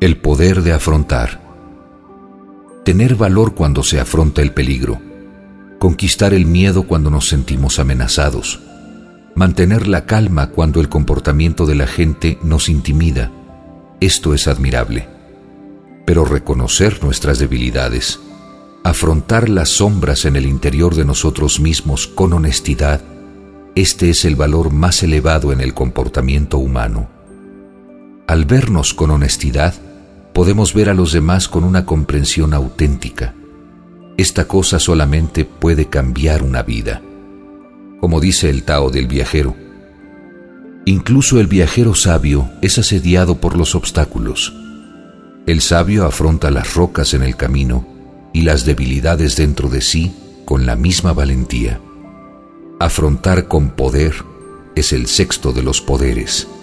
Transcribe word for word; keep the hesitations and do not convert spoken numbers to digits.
El poder de afrontar. Tener valor cuando se afronta el peligro. Conquistar el miedo cuando nos sentimos amenazados. Mantener la calma cuando el comportamiento de la gente nos intimida. Esto es admirable. Pero reconocer nuestras debilidades, afrontar las sombras en el interior de nosotros mismos con honestidad, este es el valor más elevado en el comportamiento humano. Al vernos con honestidad, podemos ver a los demás con una comprensión auténtica. Esta cosa solamente puede cambiar una vida. Como dice el Tao del viajero, incluso el viajero sabio es asediado por los obstáculos. El sabio afronta las rocas en el camino y las debilidades dentro de sí con la misma valentía. Afrontar con poder es el sexto de los poderes.